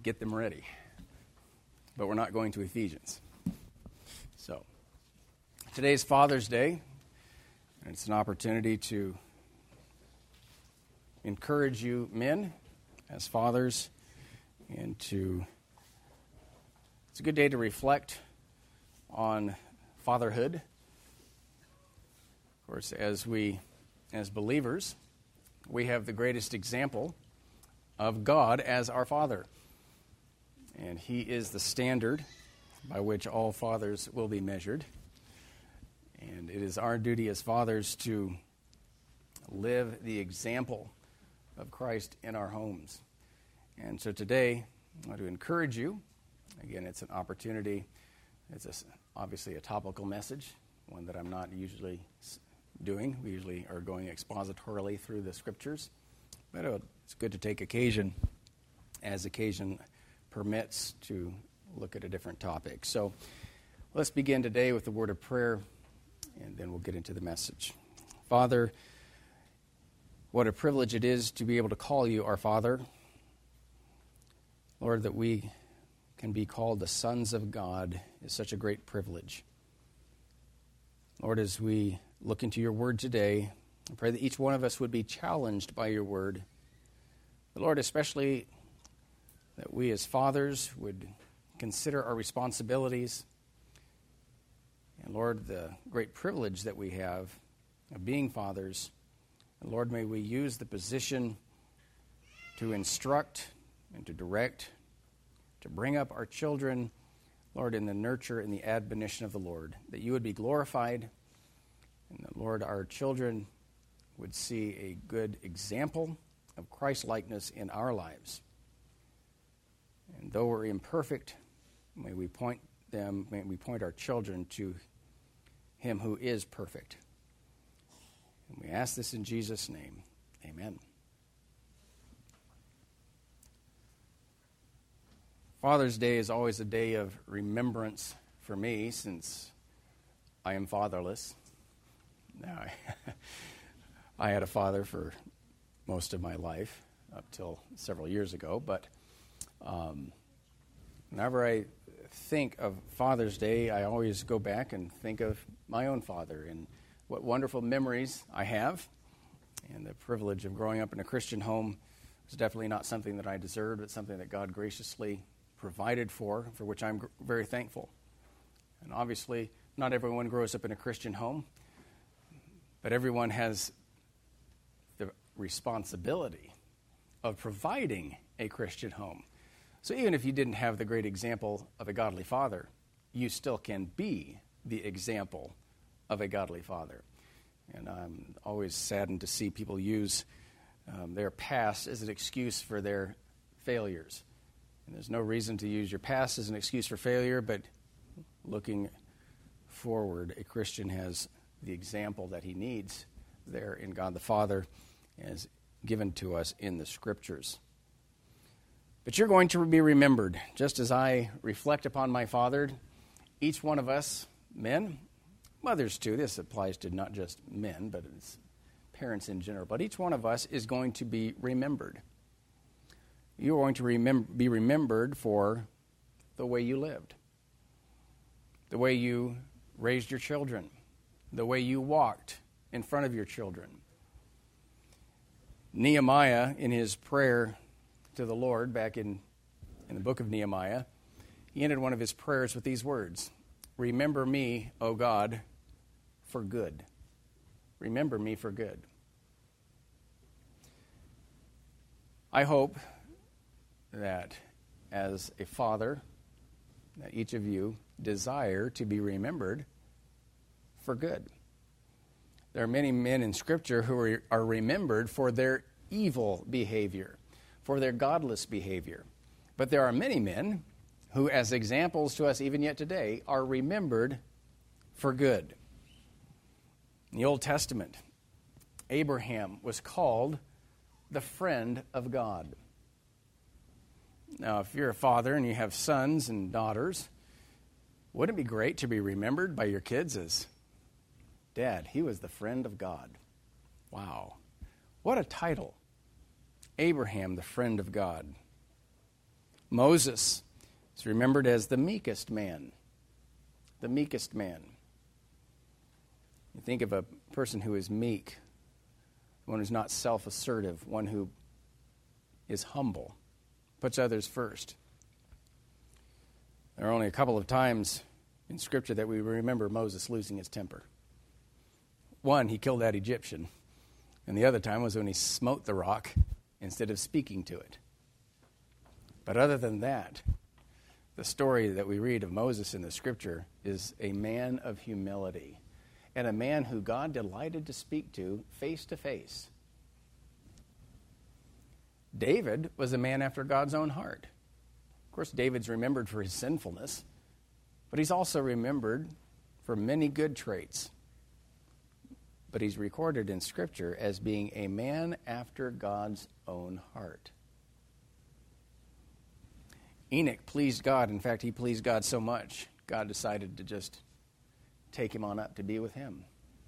get them ready. But we're not going to Ephesians. So, today's Father's Day, and it's an opportunity to encourage you men as fathers, and it's a good day to reflect on fatherhood. Of course, as believers, we have the greatest example of God as our Father. And He is the standard by which all fathers will be measured. And it is our duty as fathers to live the example of Christ in our homes. And so today, I want to encourage you. Again, it's an opportunity. It's obviously a topical message, one that I'm not usually doing. We usually are going expositorily through the Scriptures. But it's good to take occasion, as occasion permits, to look at a different topic. So let's begin today with the word of prayer, and then we'll get into the message. Father, what a privilege it is to be able to call you our Father. Lord, that we can be called the sons of God is such a great privilege. Lord, as we look into your word today, I pray that each one of us would be challenged by your word. But Lord, especially that we as fathers would consider our responsibilities. And Lord, the great privilege that we have of being fathers. And Lord, may we use the position to instruct and to direct, to bring up our children, Lord, in the nurture and the admonition of the Lord, that you would be glorified, and that, Lord, our children would see a good example of Christ-likeness in our lives. And though we're imperfect, may we point our children to Him who is perfect. And we ask this in Jesus' name. Amen. Father's Day is always a day of remembrance for me, since I am fatherless. Now, I had a father for most of my life, up till several years ago, but whenever I think of Father's Day, I always go back and think of my own father and what wonderful memories I have. And the privilege of growing up in a Christian home was definitely not something that I deserved, but something that God graciously provided for which I'm very thankful. And obviously, not everyone grows up in a Christian home, but everyone has the responsibility of providing a Christian home. So even if you didn't have the great example of a godly father, you still can be the example of a godly father. And I'm always saddened to see people use their past as an excuse for their failures. And there's no reason to use your past as an excuse for failure, but looking forward, a Christian has the example that he needs there in God the Father, as given to us in the Scriptures. But you're going to be remembered. Just as I reflect upon my father, each one of us, men, mothers too, this applies to not just men, but it's parents in general, but each one of us is going to be remembered. You're going to be remembered for the way you lived, the way you raised your children, the way you walked in front of your children. Nehemiah, in his prayer to the Lord back in the book of Nehemiah, he ended one of his prayers with these words: "Remember me, O God, for good." Remember me for good. I hope that as a father, that each of you desire to be remembered for good. There are many men in Scripture who are remembered for their evil behavior, for their godless behavior. But there are many men who, as examples to us even yet today, are remembered for good. In the Old Testament, Abraham was called the friend of God. Now, if you're a father and you have sons and daughters, wouldn't it be great to be remembered by your kids as, "Dad, he was the friend of God"? Wow. What a title. Abraham, the friend of God. Moses is remembered as the meekest man. The meekest man. You think of a person who is meek, one who's not self-assertive, one who is humble, puts others first. There are only a couple of times in Scripture that we remember Moses losing his temper. One, he killed that Egyptian, and the other time was when he smote the rock instead of speaking to it. But other than that, the story that we read of Moses in the Scripture is a man of humility and a man who God delighted to speak to face. David was a man after God's own heart. Of course, David's remembered for his sinfulness, but he's also remembered for many good traits. But he's recorded in Scripture as being a man after God's own heart. Enoch pleased God. In fact, he pleased God so much, God decided to just take him on up to be with him.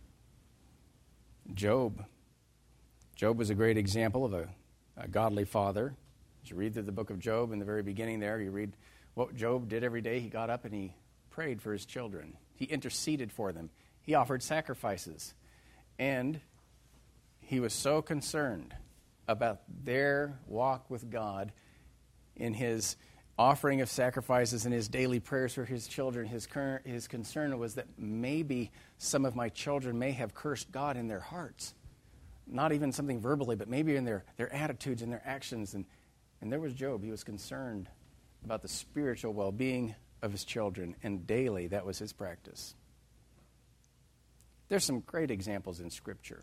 Job was a great example of a godly father. As you read through the book of Job, in the very beginning there, you read what Job did every day. He got up and he prayed for his children. He interceded for them. He offered sacrifices. And he was so concerned about their walk with God in his offering of sacrifices and his daily prayers for his children. His concern was that maybe some of my children may have cursed God in their hearts. Not even something verbally, but maybe in their attitudes and their actions. And there was Job. He was concerned about the spiritual well-being of his children, and daily that was his practice. There's some great examples in Scripture.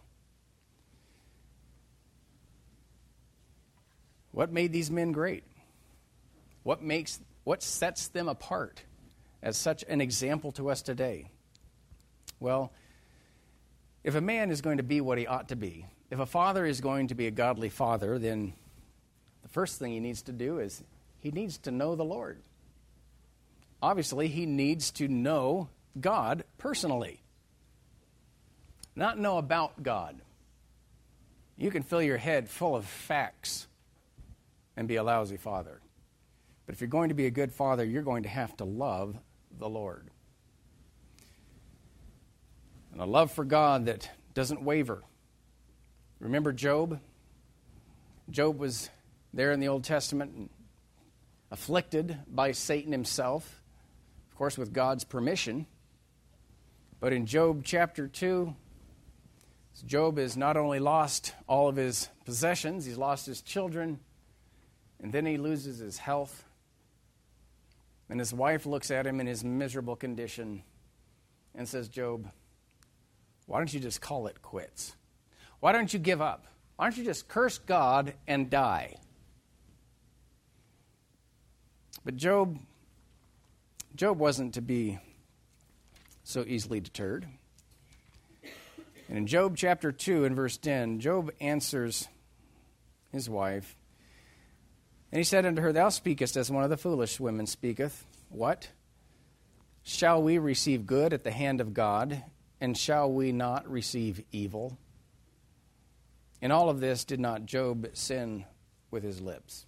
What made these men great? What sets them apart as such an example to us today? Well, if a man is going to be what he ought to be, if a father is going to be a godly father, then the first thing he needs to do is he needs to know the Lord. Obviously, he needs to know God personally. Not know about God. You can fill your head full of facts and be a lousy father. But if you're going to be a good father, you're going to have to love the Lord. And a love for God that doesn't waver. Remember Job? Job was there in the Old Testament, afflicted by Satan himself, of course with God's permission. But in Job chapter 2, Job has not only lost all of his possessions, he's lost his children, and then he loses his health. And his wife looks at him in his miserable condition and says, Job, why don't you just call it quits? Why don't you give up? Why don't you just curse God and die? But Job wasn't to be so easily deterred. And in Job chapter 2 and verse 10, Job answers his wife, and he said unto her, Thou speakest as one of the foolish women speaketh. What? Shall we receive good at the hand of God, and shall we not receive evil? In all of this did not Job sin with his lips.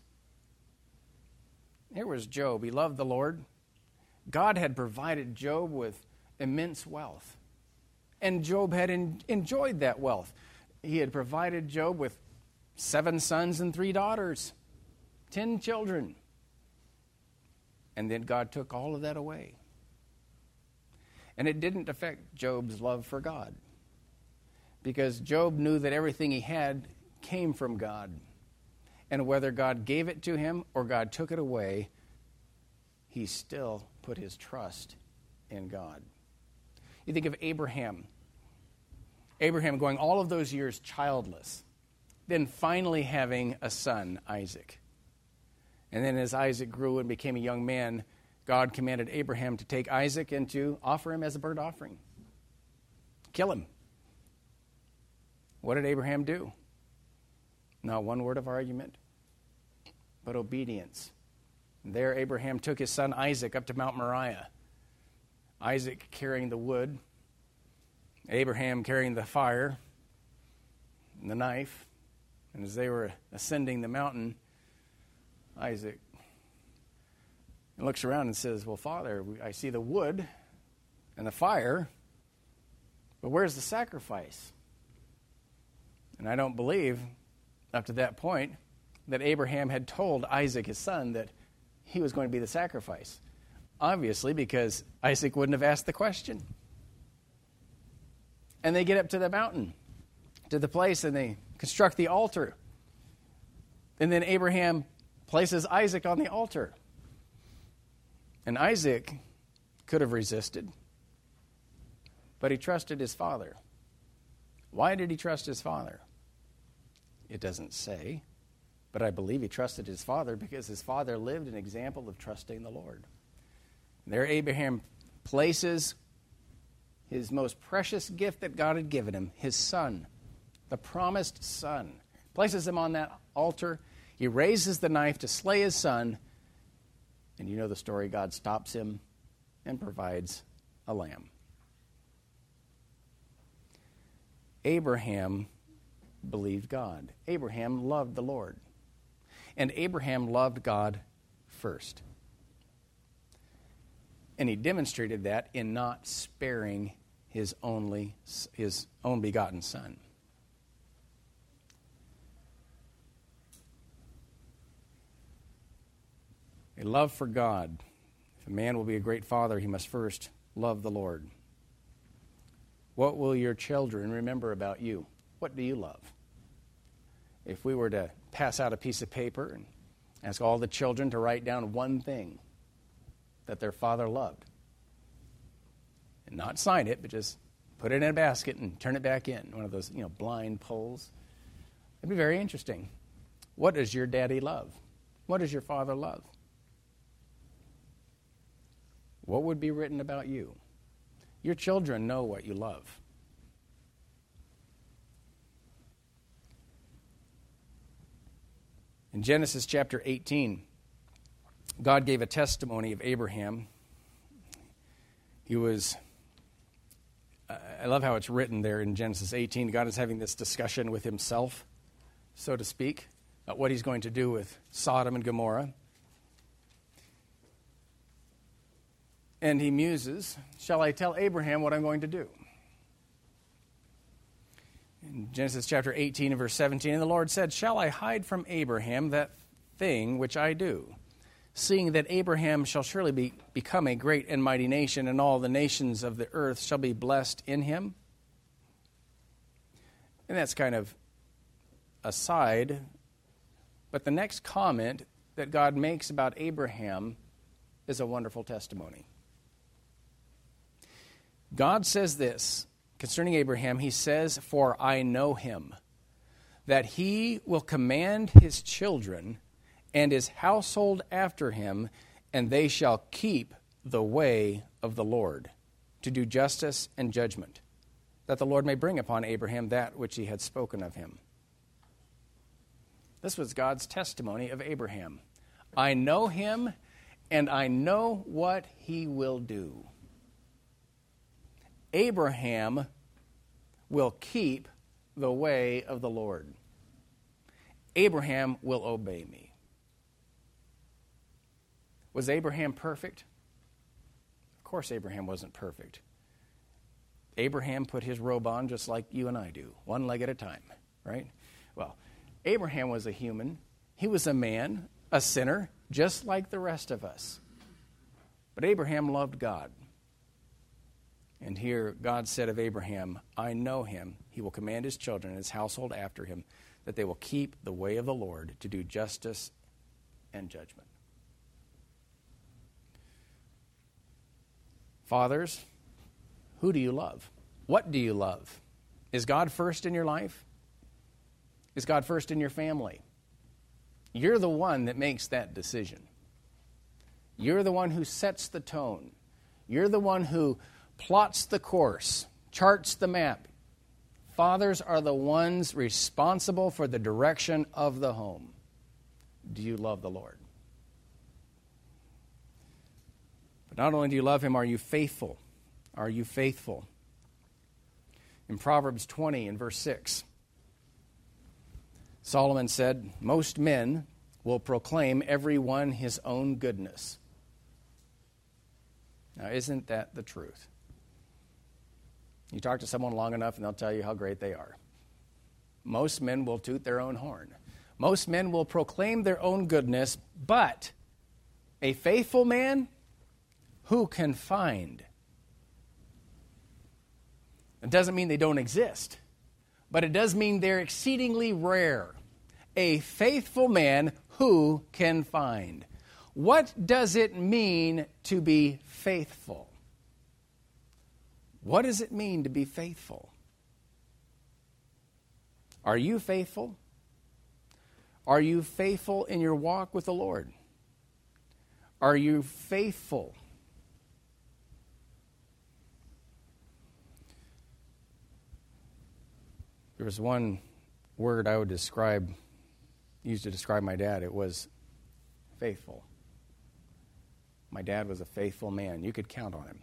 Here was Job. He loved the Lord. God had provided Job with immense wealth. And Job had enjoyed that wealth. He had provided Job with 7 sons and 3 daughters, 10 children. And then God took all of that away. And it didn't affect Job's love for God, because Job knew that everything he had came from God. And whether God gave it to him or God took it away, he still put his trust in God. You think of Abraham. Abraham going all of those years childless, then finally having a son, Isaac. And then as Isaac grew and became a young man, God commanded Abraham to take Isaac and to offer him as a burnt offering. Kill him. What did Abraham do? Not one word of argument, but obedience. And there Abraham took his son Isaac up to Mount Moriah. Isaac carrying the wood, Abraham carrying the fire and the knife. And as they were ascending the mountain, Isaac and looks around and says, well, Father, I see the wood and the fire, but where's the sacrifice? And I don't believe, up to that point, that Abraham had told Isaac, his son, that he was going to be the sacrifice. Obviously, because Isaac wouldn't have asked the question. And they get up to the mountain, to the place, and they construct the altar. And then Abraham places Isaac on the altar. And Isaac could have resisted, but he trusted his father. Why did he trust his father? It doesn't say, but I believe he trusted his father because his father lived an example of trusting the Lord. There Abraham places his most precious gift that God had given him, his son, the promised son. Places him on that altar. He raises the knife to slay his son. And you know the story. God stops him and provides a lamb. Abraham believed God. Abraham loved the Lord. And Abraham loved God first. And he demonstrated that in not sparing his own begotten son. A love for God. If a man will be a great father, he must first love the Lord. What will your children remember about you? What do you love? If we were to pass out a piece of paper and ask all the children to write down one thing that their father loved, and not sign it, but just put it in a basket and turn it back in, one of those, blind polls, it'd be very interesting. What does your daddy love? What does your father love? What would be written about you? Your children know what you love. In Genesis chapter 18, God gave a testimony of Abraham. I love how it's written there in Genesis 18. God is having this discussion with himself, so to speak, about what he's going to do with Sodom and Gomorrah. And he muses, shall I tell Abraham what I'm going to do? In Genesis chapter 18 and verse 17, and the Lord said, shall I hide from Abraham that thing which I do? Seeing that Abraham shall surely become a great and mighty nation, and all the nations of the earth shall be blessed in him. And that's kind of aside, but the next comment that God makes about Abraham is a wonderful testimony. God says this concerning Abraham. He says, for I know him, that he will command his children and his household after him, and they shall keep the way of the Lord, to do justice and judgment, that the Lord may bring upon Abraham that which he had spoken of him. This was God's testimony of Abraham. I know him, and I know what he will do. Abraham will keep the way of the Lord. Abraham will obey me. Was Abraham perfect? Of course Abraham wasn't perfect. Abraham put his robe on just like you and I do, one leg at a time, right? Well, Abraham was a human. He was a man, a sinner, just like the rest of us. But Abraham loved God. And here God said of Abraham, I know him. He will command his children and his household after him, that they will keep the way of the Lord to do justice and judgment. Fathers, who do you love? What do you love? Is God first in your life? Is God first in your family? You're the one that makes that decision. You're the one who sets the tone. You're the one who plots the course, charts the map. Fathers are the ones responsible for the direction of the home. Do you love the Lord? But not only do you love him, are you faithful? Are you faithful? In Proverbs 20 and verse 6, Solomon said, most men will proclaim every one his own goodness, Now, isn't that the truth? You talk to someone long enough and they'll tell you how great they are. Most men will toot their own horn. Most men will proclaim their own goodness, but a faithful man, who can find? It doesn't mean they don't exist, but it does mean they're exceedingly rare. A faithful man, who can find? What does it mean to be faithful? What does it mean to be faithful? Are you faithful? Are you faithful in your walk with the Lord? Are you faithful? There was one word I would use to describe my dad. It was faithful. My dad was a faithful man. You could count on him.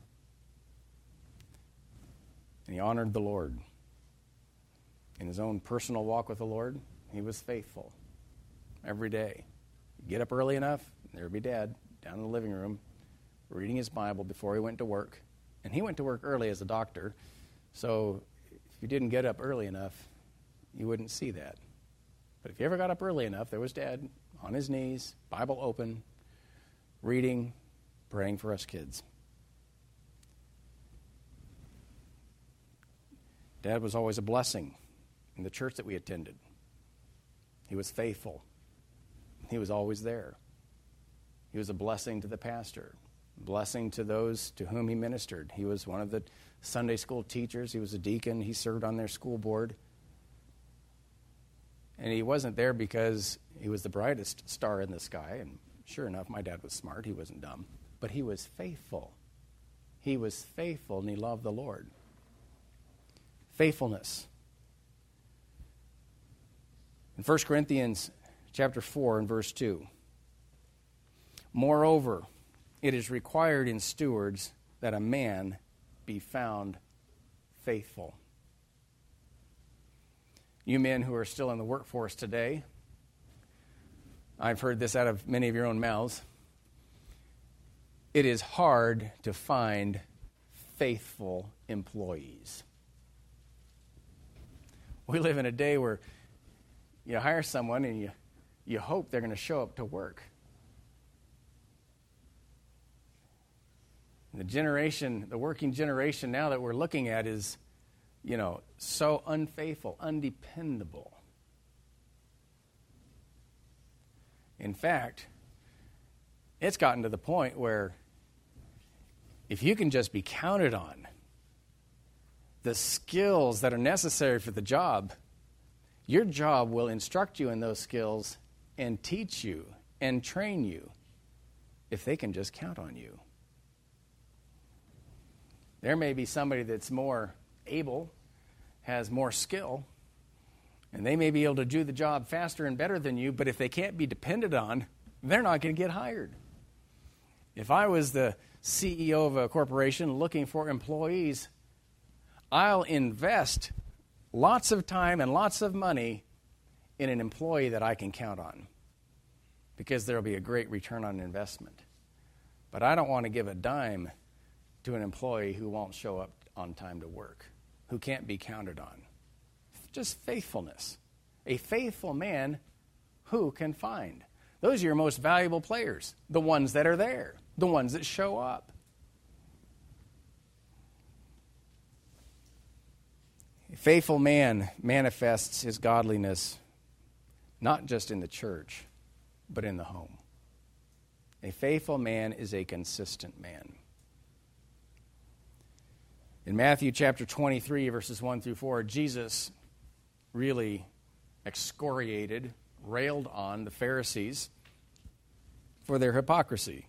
And he honored the Lord. In his own personal walk with the Lord, he was faithful every day. He'd get up early enough, there'd be Dad down in the living room reading his Bible before he went to work. And he went to work early as a doctor, so if you didn't get up early enough, you wouldn't see that. But if you ever got up early enough, there was Dad on his knees, Bible open, reading, praying for us kids. Dad was always a blessing in the church that we attended. He was faithful. He was always there. He was a blessing to the pastor, a blessing to those to whom he ministered. He was one of the Sunday school teachers. He was a deacon. He served on their school board. And he wasn't there because he was the brightest star in the sky. And sure enough, my dad was smart. He wasn't dumb. But he was faithful. He was faithful, and he loved the Lord. Faithfulness. In 1 Corinthians chapter 4 and verse 2, moreover, it is required in stewards that a man be found faithful. You men who are still in the workforce today, I've heard this out of many of your own mouths. It is hard to find faithful employees. We live in a day where you hire someone and you hope they're going to show up to work. The working generation now that we're looking at is, so unfaithful, undependable. In fact, it's gotten to the point where if you can just be counted on, the skills that are necessary for the job, your job will instruct you in those skills and teach you and train you if they can just count on you. There may be somebody that's more able, has more skill, and they may be able to do the job faster and better than you, but if they can't be depended on, they're not going to get hired. If I was the CEO of a corporation looking for employees, I'll invest lots of time and lots of money in an employee that I can count on because there will be a great return on investment. But I don't want to give a dime to an employee who won't show up on time to work, who can't be counted on. Just faithfulness. A faithful man, who can find? Those are your most valuable players, the ones that are there, the ones that show up. A faithful man manifests his godliness not just in the church, but in the home. A faithful man is a consistent man. In Matthew chapter 23, verses 1 through 4, Jesus really excoriated, railed on the Pharisees for their hypocrisy.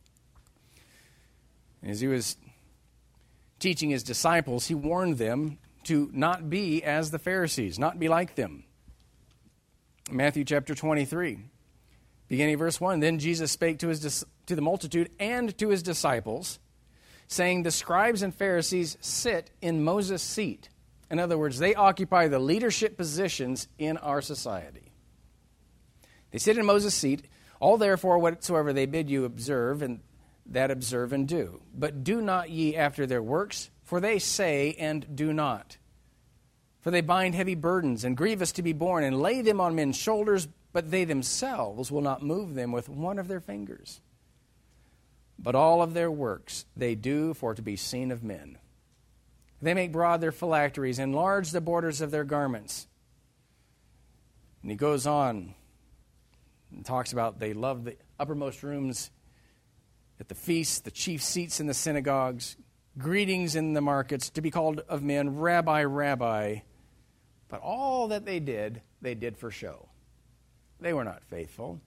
And as he was teaching his disciples, he warned them to not be as the Pharisees, not be like them. Matthew chapter 23, beginning verse 1, then Jesus spake to the multitude and to his disciples, saying, the scribes and Pharisees sit in Moses' seat. In other words, they occupy the leadership positions in our society. They sit in Moses' seat. All therefore whatsoever they bid you observe, and that observe and do. But do not ye after their works, for they say and do not. For they bind heavy burdens and grievous to be borne, and lay them on men's shoulders, but they themselves will not move them with one of their fingers. But all of their works they do for to be seen of men. They make broad their phylacteries, enlarge the borders of their garments. And he goes on and talks about they love the uppermost rooms at the feasts, the chief seats in the synagogues, greetings in the markets, to be called of men, Rabbi, Rabbi. But all that they did for show. They were not faithful.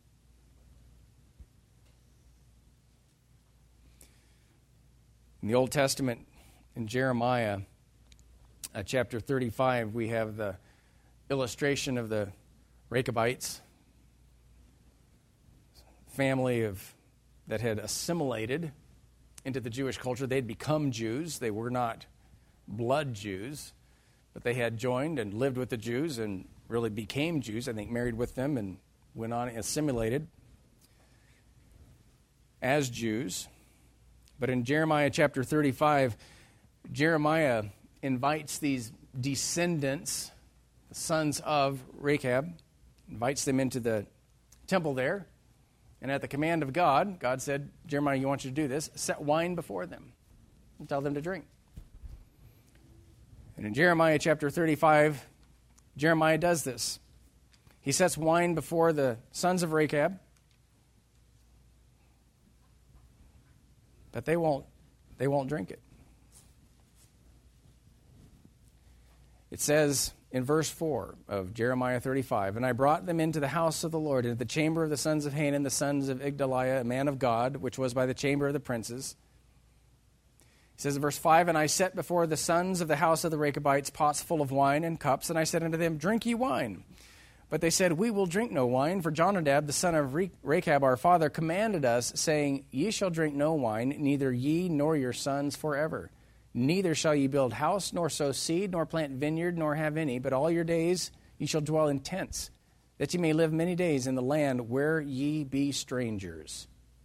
In the Old Testament, in Jeremiah chapter 35, we have the illustration of the Rechabites, family that had assimilated into the Jewish culture. They'd become Jews. They were not blood Jews, but they had joined and lived with the Jews and really became Jews, I think married with them and went on and assimilated as Jews. But in Jeremiah chapter 35, Jeremiah invites these descendants, the sons of Rechab, invites them into the temple there. And at the command of God, God said, Jeremiah, you want you to do this, set wine before them and tell them to drink. And in Jeremiah chapter 35, Jeremiah does this. He sets wine before the sons of Rechab, but they won't drink it. It says in verse 4 of Jeremiah 35, and I brought them into the house of the Lord, into the chamber of the sons of Hanan, the sons of Igdaliah, a man of God, which was by the chamber of the princes. It says in verse 5, and I set before the sons of the house of the Rechabites pots full of wine and cups, and I said unto them, drink ye wine. But they said, we will drink no wine, for Jonadab, the son of Rechab, our father, commanded us, saying, ye shall drink no wine, neither ye nor your sons forever. Neither shall ye build house, nor sow seed, nor plant vineyard, nor have any, but all your days ye shall dwell in tents, that ye may live many days in the land where ye be strangers.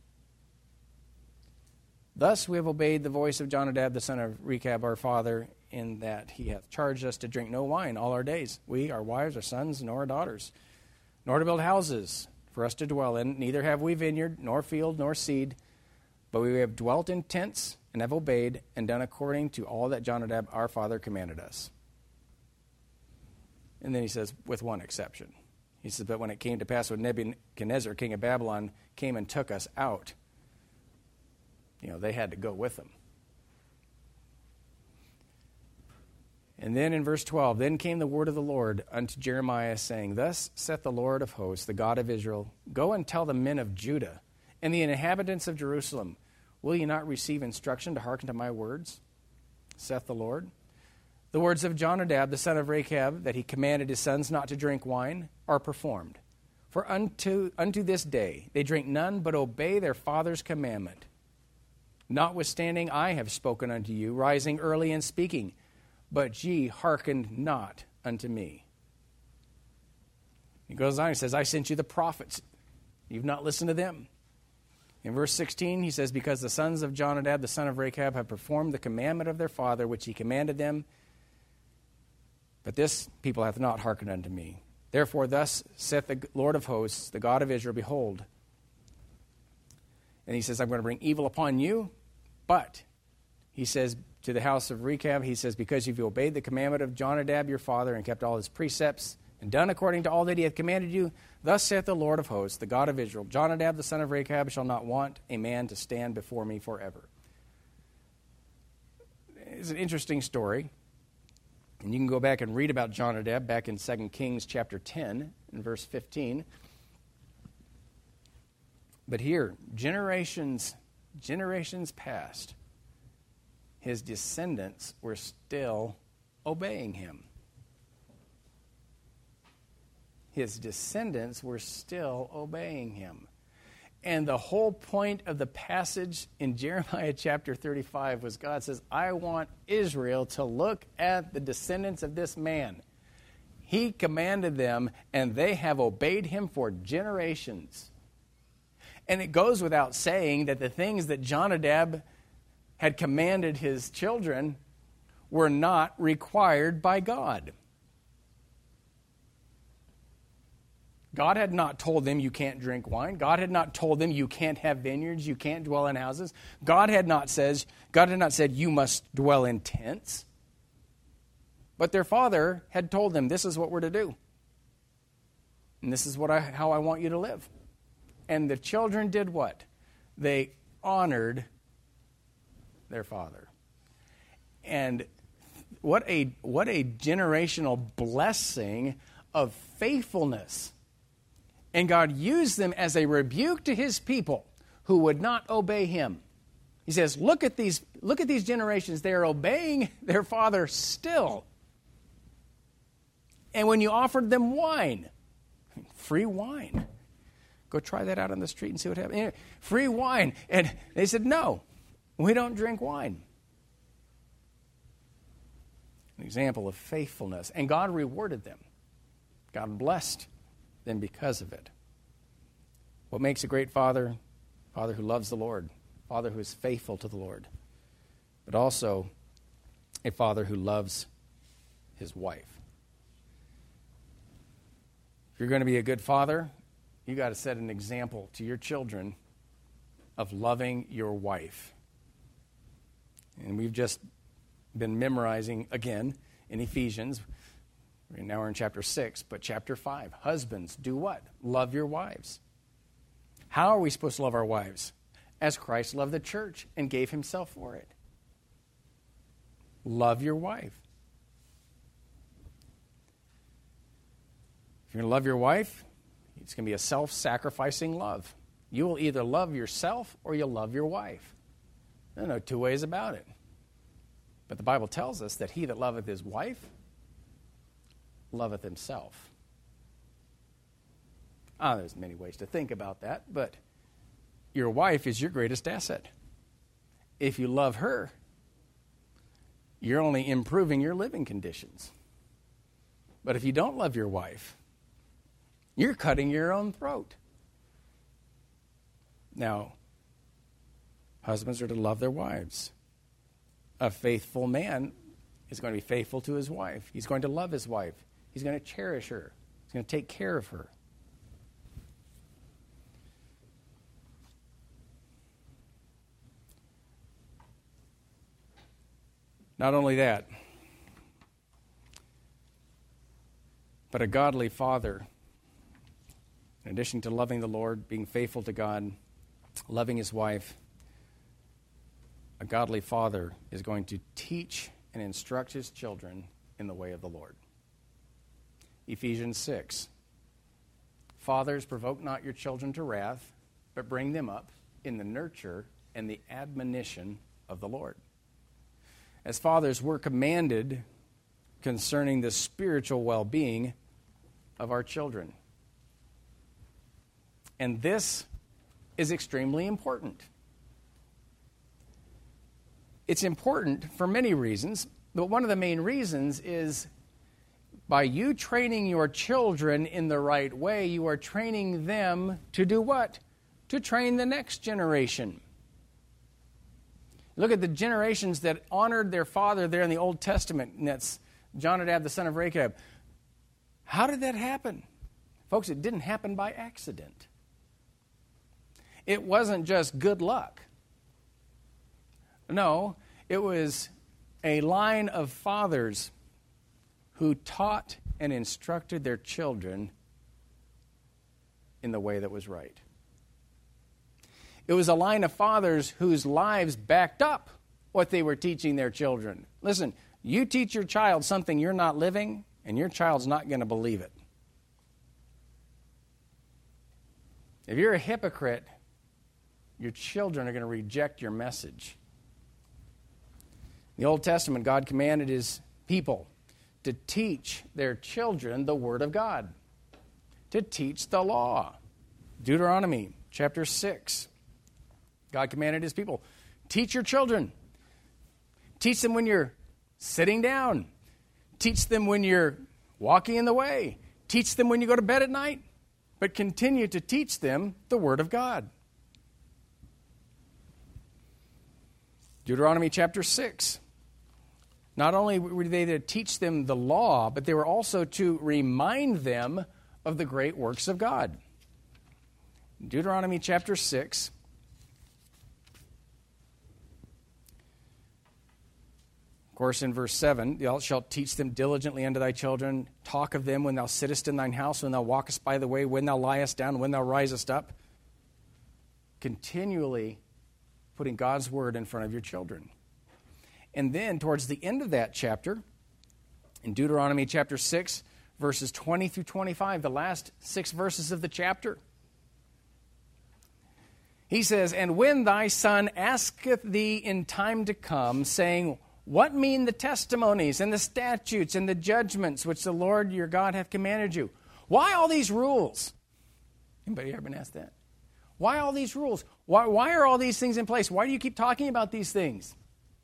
Thus we have obeyed the voice of Jonadab, the son of Rechab, our father, in that he hath charged us to drink no wine all our days, we, our wives, our sons, nor our daughters, nor to build houses for us to dwell in. Neither have we vineyard, nor field, nor seed, but we have dwelt in tents, and have obeyed, and done according to all that Jonadab, our father, commanded us. And then he says, with one exception. He says, but when it came to pass when Nebuchadnezzar, king of Babylon, came and took us out, they had to go with him. And then in verse 12, then came the word of the Lord unto Jeremiah, saying, thus saith the Lord of hosts, the God of Israel, go and tell the men of Judah and the inhabitants of Jerusalem, will ye not receive instruction to hearken to my words, saith the Lord? The words of Jonadab, the son of Rechab, that he commanded his sons not to drink wine, are performed. For unto this day they drink none, but obey their father's commandment. Notwithstanding, I have spoken unto you, rising early and speaking, but ye hearkened not unto me. He goes on, he says, I sent you the prophets. You've not listened to them. In verse 16, he says, because the sons of Jonadab, the son of Rechab, have performed the commandment of their father, which he commanded them, but this people hath not hearkened unto me. Therefore, thus saith the Lord of hosts, the God of Israel, behold. And he says, I'm going to bring evil upon you, but, he says to the house of Rechab, he says, because you've obeyed the commandment of Jonadab your father, and kept all his precepts, and done according to all that he hath commanded you, thus saith the Lord of hosts, the God of Israel, Jonadab the son of Rechab shall not want a man to stand before me forever. It's an interesting story. And you can go back and read about Jonadab back in 2 Kings chapter 10 and verse 15. But here, generations past, his descendants were still obeying him. His descendants were still obeying him. And the whole point of the passage in Jeremiah chapter 35 was God says, I want Israel to look at the descendants of this man. He commanded them, and they have obeyed him for generations. And it goes without saying that the things that Jonadab had commanded his children were not required by God. God had not told them you can't drink wine. God had not told them you can't have vineyards, you can't dwell in houses. God had not said you must dwell in tents. But their father had told them, this is what we're to do. And this is how I want you to live. And the children did what? They honored their father. And what a generational blessing of faithfulness. And God used them as a rebuke to his people who would not obey him. He says, look at these generations. They are obeying their father still. And when you offered them wine, free wine. Go try that out on the street and see what happens. Free wine. And they said, no, we don't drink wine. An example of faithfulness. And God rewarded them. God blessed them because of it. What makes a great father? Father who loves the Lord. Father who is faithful to the Lord. But also a father who loves his wife. If you're going to be a good father, you got to set an example to your children of loving your wife. And we've just been memorizing again in Ephesians. Now we're in chapter 6, but chapter 5. Husbands, do what? Love your wives. How are we supposed to love our wives? As Christ loved the church and gave himself for it. Love your wife. If you're going to love your wife, it's going to be a self-sacrificing love. You will either love yourself or you'll love your wife. There are no two ways about it. But the Bible tells us that he that loveth his wife loveth himself. There's many ways to think about that, but your wife is your greatest asset. If you love her, you're only improving your living conditions. But if you don't love your wife, you're cutting your own throat. Now, husbands are to love their wives. A faithful man is going to be faithful to his wife. He's going to love his wife. He's going to cherish her. He's going to take care of her. Not only that, but a godly father, in addition to loving the Lord, being faithful to God, loving his wife, a godly father is going to teach and instruct his children in the way of the Lord. Ephesians 6. Fathers, provoke not your children to wrath, but bring them up in the nurture and the admonition of the Lord. As fathers, we're commanded concerning the spiritual well-being of our children. And this is extremely important. It's important for many reasons, but one of the main reasons is by you training your children in the right way, you are training them to do what? To train the next generation. Look at the generations that honored their father there in the Old Testament, and that's Jonadab, the son of Rechab. How did that happen? Folks, it didn't happen by accident. It wasn't just good luck. No, it was a line of fathers who taught and instructed their children in the way that was right. It was a line of fathers whose lives backed up what they were teaching their children. Listen, you teach your child something you're not living, and your child's not going to believe it. If you're a hypocrite, your children are going to reject your message. In the Old Testament, God commanded his people to teach their children the Word of God, to teach the law. Deuteronomy chapter 6. God commanded his people, teach your children. Teach them when you're sitting down. Teach them when you're walking in the way. Teach them when you go to bed at night. But continue to teach them the Word of God. Deuteronomy chapter 6. Not only were they to teach them the law, but they were also to remind them of the great works of God. Deuteronomy chapter 6. Of course, in verse 7, thou shalt teach them diligently unto thy children, talk of them when thou sittest in thine house, when thou walkest by the way, when thou liest down, when thou risest up. Continually putting God's word in front of your children. And then, towards the end of that chapter, in Deuteronomy chapter 6, verses 20 through 25, the last 6 verses of the chapter, he says, And when thy son asketh thee in time to come, saying, What mean the testimonies and the statutes and the judgments which the Lord your God hath commanded you? Why all these rules? Anybody ever been asked that? Why all these rules? Why are all these things in place? Why do you keep talking about these things?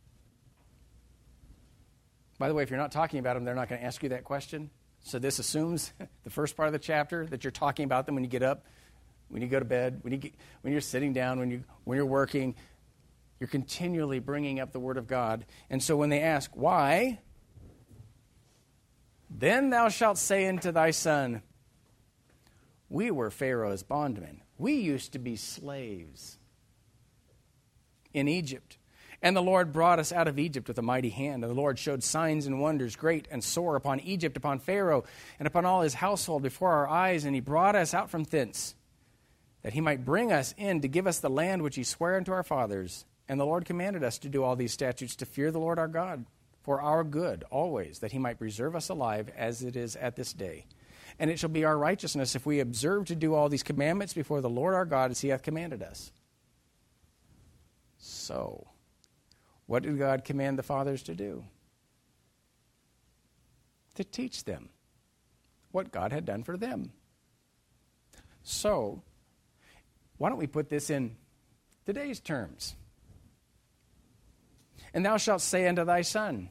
By the way, if you're not talking about them, they're not going to ask you that question. So this assumes the first part of the chapter that you're talking about them when you get up, when you go to bed, when you're sitting down, when you're working. You're continually bringing up the Word of God. And so when they ask, why? Then thou shalt say unto thy son, We were Pharaoh's bondmen. We used to be slaves in Egypt. And the Lord brought us out of Egypt with a mighty hand. And the Lord showed signs and wonders great and sore upon Egypt, upon Pharaoh, and upon all his household before our eyes. And he brought us out from thence, that he might bring us in to give us the land which he sware unto our fathers. And the Lord commanded us to do all these statutes, to fear the Lord our God, for our good always, that he might preserve us alive as it is at this day. And it shall be our righteousness if we observe to do all these commandments before the Lord our God as he hath commanded us. So, what did God command the fathers to do? To teach them what God had done for them. So, why don't we put this in today's terms? And thou shalt say unto thy son,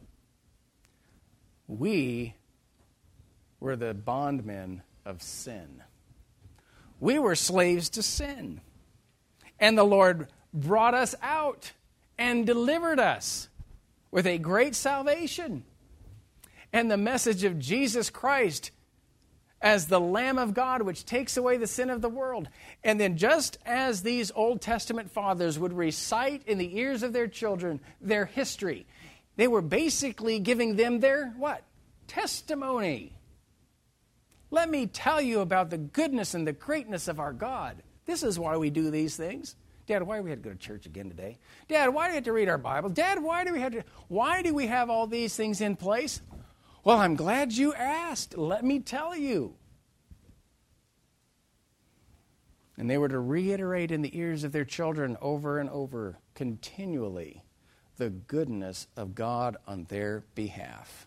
We were the bondmen of sin. We were slaves to sin. And the Lord brought us out and delivered us with a great salvation. And the message of Jesus Christ as the Lamb of God, which takes away the sin of the world. And then just as these Old Testament fathers would recite in the ears of their children their history, they were basically giving them their, what? Testimony. Let me tell you about the goodness and the greatness of our God. This is why we do these things. Dad, why do we have to go to church again today? Dad, why do we have to read our Bible? Dad, why do we have all these things in place? Well, I'm glad you asked. Let me tell you. And they were to reiterate in the ears of their children over and over, continually, the goodness of God on their behalf.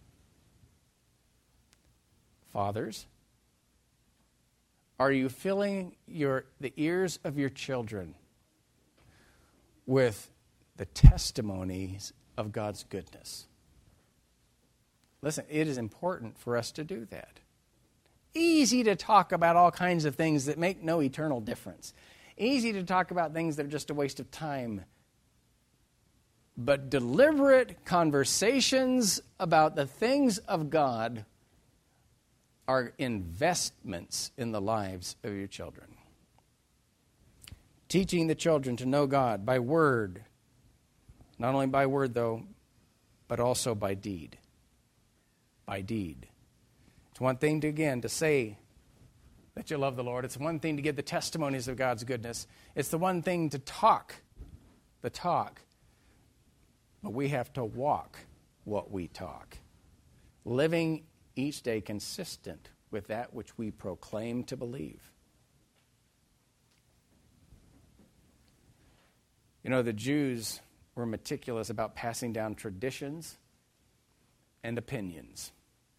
Fathers, are you filling the ears of your children with the testimonies of God's goodness? Listen, it is important for us to do that. Easy to talk about all kinds of things that make no eternal difference. Easy to talk about things that are just a waste of time. But deliberate conversations about the things of God are investments in the lives of your children. Teaching the children to know God by word, not only by word though, but also by deed. By deed. It's one thing to say that you love the Lord. It's one thing to give the testimonies of God's goodness. It's the one thing to talk the talk. But we have to walk what we talk. Living each day consistent with that which we proclaim to believe. You know, the Jews were meticulous about passing down traditions and opinions.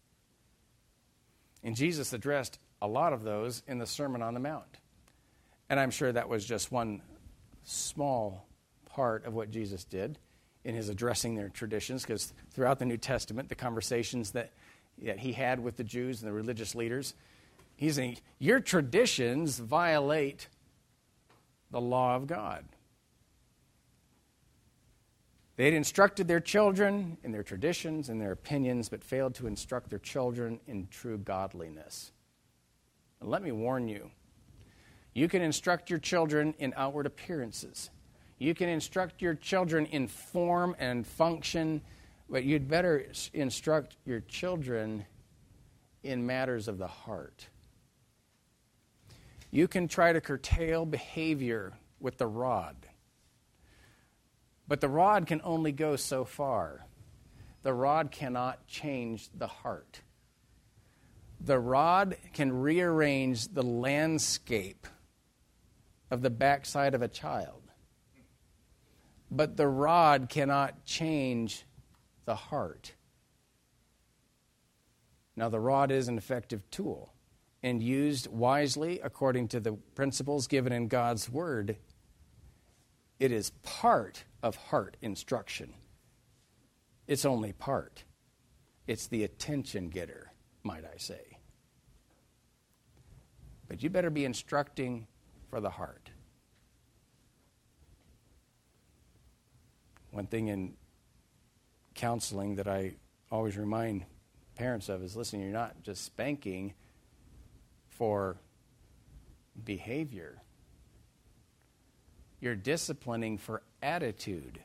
And Jesus addressed a lot of those in the Sermon on the Mount. And I'm sure that was just one small part of what Jesus did in his addressing their traditions, because throughout the New Testament, the conversations that he had with the Jews and the religious leaders, he's saying, your traditions violate the law of God. They had instructed their children in their traditions and their opinions, but failed to instruct their children in true godliness. And let me warn you, you can instruct your children in outward appearances. You can instruct your children in form and function, but you'd better instruct your children in matters of the heart. You can try to curtail behavior with the rod, but the rod can only go so far. The rod cannot change the heart. The rod can rearrange the landscape of the backside of a child, but the rod cannot change the heart. Now, the rod is an effective tool, and used wisely according to the principles given in God's Word, it is part of heart instruction. It's only part. It's the attention getter, might I say. But you better be instructing for the heart. One thing in counseling that I always remind parents of is, listen, you're not just spanking for behavior. You're disciplining for attitude.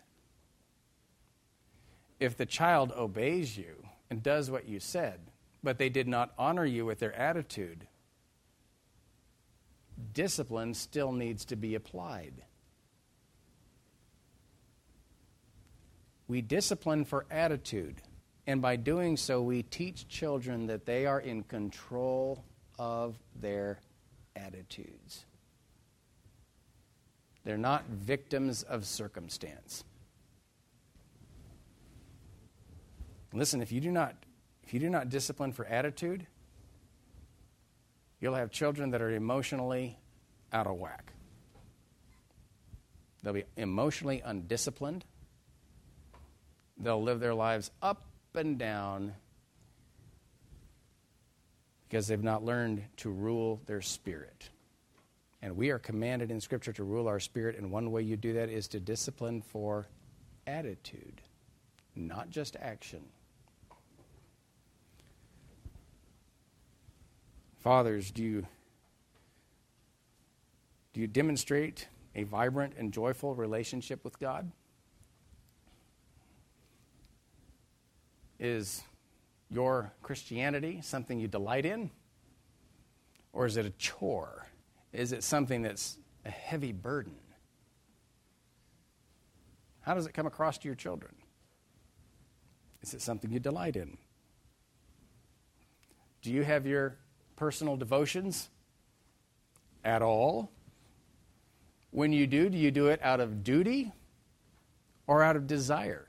If the child obeys you and does what you said, but they did not honor you with their attitude, discipline still needs to be applied. We discipline for attitude, and by doing so, we teach children that they are in control of their attitudes. They're not victims of circumstance. Listen, if you do not discipline for attitude, you'll have children that are emotionally out of whack. They'll be emotionally undisciplined. They'll live their lives up and down because they've not learned to rule their spirit. And we are commanded in Scripture to rule our spirit, and one way you do that is to discipline for attitude, not just action. Fathers, do you demonstrate a vibrant and joyful relationship with God? Is your Christianity something you delight in? Or is it a chore? Is it something that's a heavy burden? How does it come across to your children? Is it something you delight in? Do you have your personal devotions at all? When you do you do it out of duty or out of desire?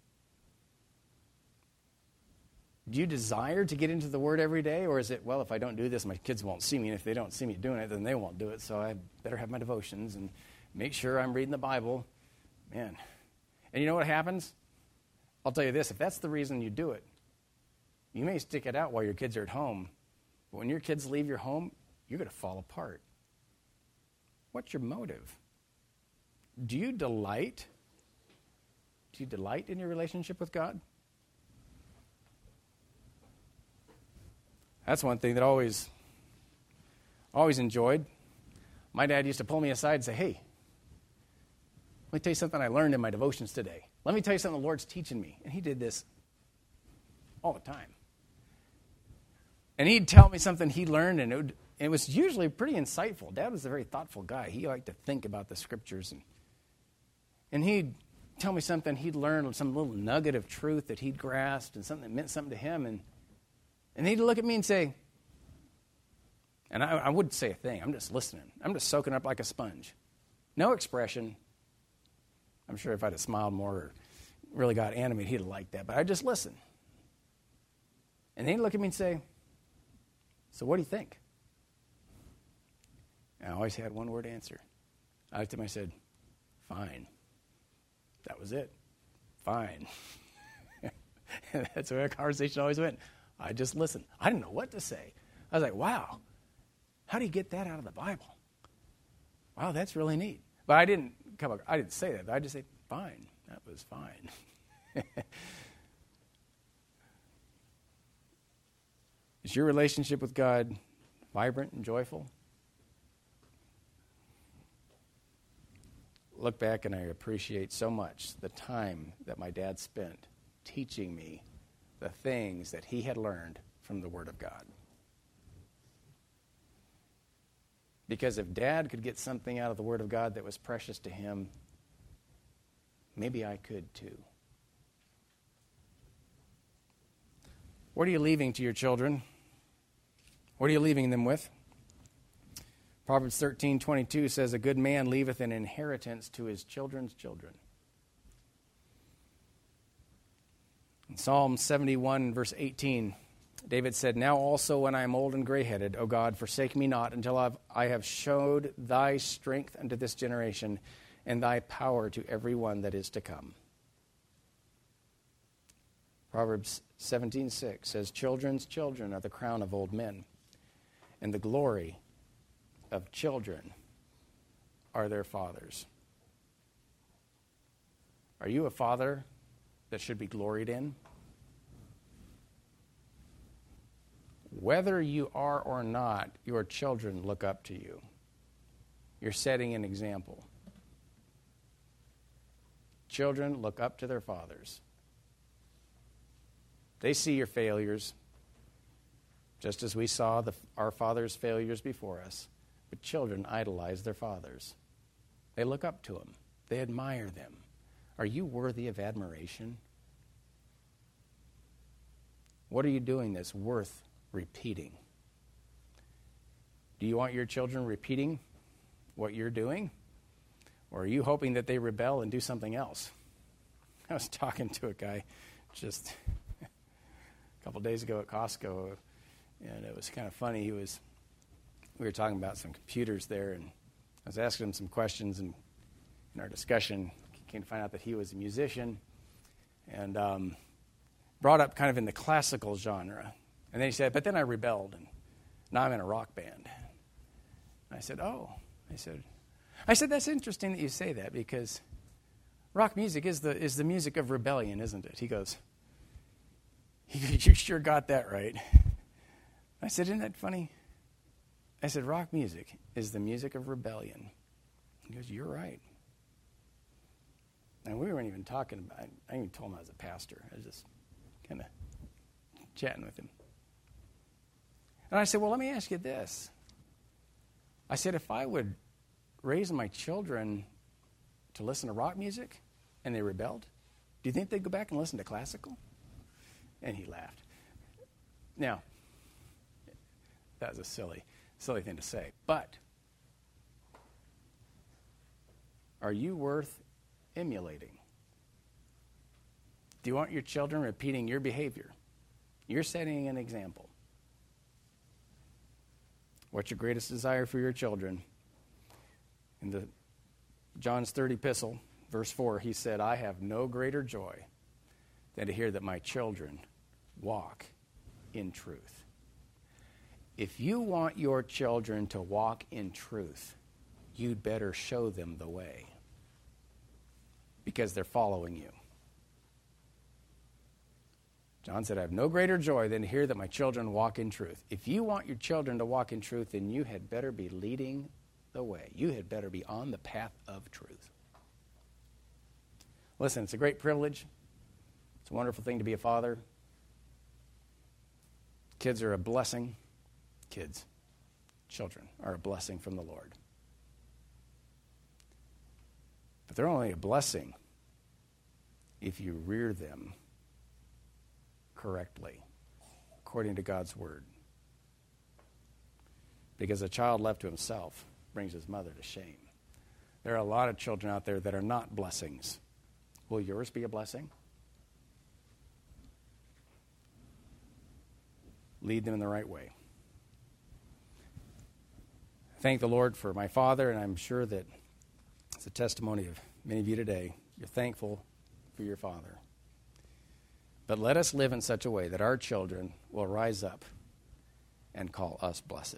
Do you desire to get into the Word every day, or is it, well, if I don't do this, my kids won't see me, and if they don't see me doing it, then they won't do it, so I better have my devotions and make sure I'm reading the Bible. Man. And you know what happens? I'll tell you this, if that's the reason you do it, you may stick it out while your kids are at home, but when your kids leave your home, you're going to fall apart. What's your motive? Do you delight? Do you delight in your relationship with God? That's one thing that I always enjoyed. My dad used to pull me aside and say, hey, let me tell you something I learned in my devotions today. Let me tell you something the Lord's teaching me. And he did this all the time. And he'd tell me something he learned, and it was usually pretty insightful. Dad was a very thoughtful guy. He liked to think about the Scriptures. And he'd tell me something he'd learned, some little nugget of truth that he'd grasped and something that meant something to him. And he'd look at me and say, and I wouldn't say a thing. I'm just listening. I'm just soaking up like a sponge. No expression. I'm sure if I'd have smiled more or really got animated, he'd have liked that. But I'd just listen. And then he'd look at me and say, so what do you think? And I always had one word answer. I looked at him and I said, fine. That was it. Fine. That's where our conversation always went. I just listened. I didn't know what to say. I was like, wow, how do you get that out of the Bible? Wow, that's really neat. But I didn't say that. I just say, fine. That was fine. Is your relationship with God vibrant and joyful? Look back and I appreciate so much the time that my dad spent teaching me the things that he had learned from the Word of God. Because if Dad could get something out of the Word of God that was precious to him, maybe I could too. What are you leaving to your children? What are you leaving them with? Proverbs 13:22 says, "A good man leaveth an inheritance to his children's children." In Psalm 71, verse 18, David said, "Now also when I am old and gray-headed, O God, forsake me not until I have showed thy strength unto this generation and thy power to every one that is to come." Proverbs 17:6 says, "Children's children are the crown of old men, and the glory of children are their fathers." Are you a father that should be gloried in? Whether you are or not, your children look up to you. You're setting an example. Children look up to their fathers. They see your failures, just as we saw our fathers' failures before us. But children idolize their fathers. They look up to them. They admire them. Are you worthy of admiration? What are you doing that's worth repeating? Do you want your children repeating what you're doing? Or are you hoping that they rebel and do something else? I was talking to a guy just a couple days ago at Costco, and it was kind of funny. We were talking about some computers there, and I was asking him some questions, and in our discussion, came to find out that he was a musician, and brought up kind of in the classical genre. And then he said, "But then I rebelled, and now I'm in a rock band." And I said, "Oh." I said, "That's interesting that you say that, because rock music is the music of rebellion, isn't it?" He goes, "You sure got that right." I said, "Isn't that funny?" I said, "Rock music is the music of rebellion." He goes, "You're right." And we weren't even talking about it. I even told him I was a pastor. I was just kind of chatting with him. And I said, "Well, let me ask you this." I said, "If I would raise my children to listen to rock music and they rebelled, do you think they'd go back and listen to classical?" And he laughed. Now, that was a silly thing to say. But are you worth emulating? Do you want your children repeating your behavior? You're setting an example. What's your greatest desire for your children? In the John's third epistle, verse 4, he said, "I have no greater joy than to hear that my children walk in truth." If you want your children to walk in truth, you'd better show them the way, because they're following you. John said, "I have no greater joy than to hear that my children walk in truth." If you want your children to walk in truth, then you had better be leading the way. You had better be on the path of truth. Listen, it's a great privilege. It's a wonderful thing to be a father. Kids are a blessing. Children are a blessing from the Lord. But they're only a blessing if you rear them correctly, according to God's word. Because a child left to himself brings his mother to shame. There are a lot of children out there that are not blessings. Will yours be a blessing? Lead them in the right way. Thank the Lord for my father, and I'm sure that it's a testimony of many of you today. You're thankful for your father. But let us live in such a way that our children will rise up and call us blessed.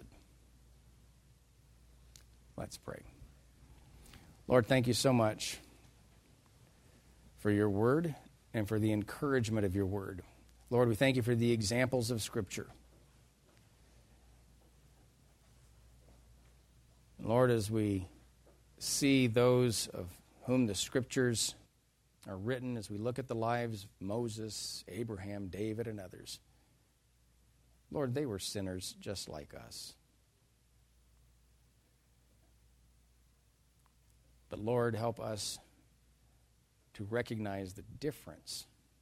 Let's pray. Lord, thank you so much for your word and for the encouragement of your word. Lord, we thank you for the examples of Scripture. Lord, as we see those of whom the Scriptures are written, as we look at the lives of Moses, Abraham, David, and others, Lord, they were sinners just like us. But Lord, help us to recognize the difference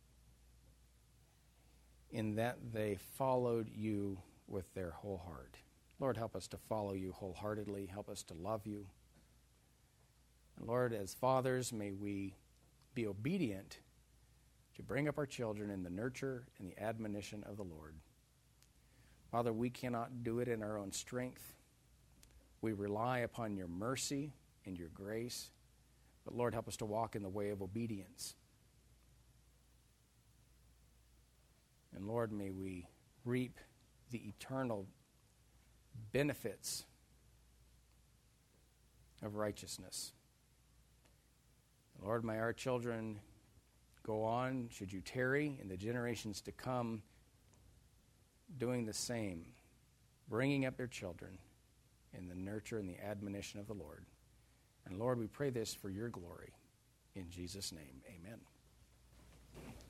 in that they followed you with their whole heart. Lord, help us to follow you wholeheartedly. Help us to love you. And Lord, as fathers, may we be obedient to bring up our children in the nurture and the admonition of the Lord. Father, we cannot do it in our own strength. We rely upon your mercy and your grace. But Lord, help us to walk in the way of obedience. And Lord, may we reap the eternal benefits of righteousness. Lord, may our children go on, should you tarry, in the generations to come, doing the same, bringing up their children in the nurture and the admonition of the Lord. And Lord, we pray this for your glory. In Jesus' name, amen.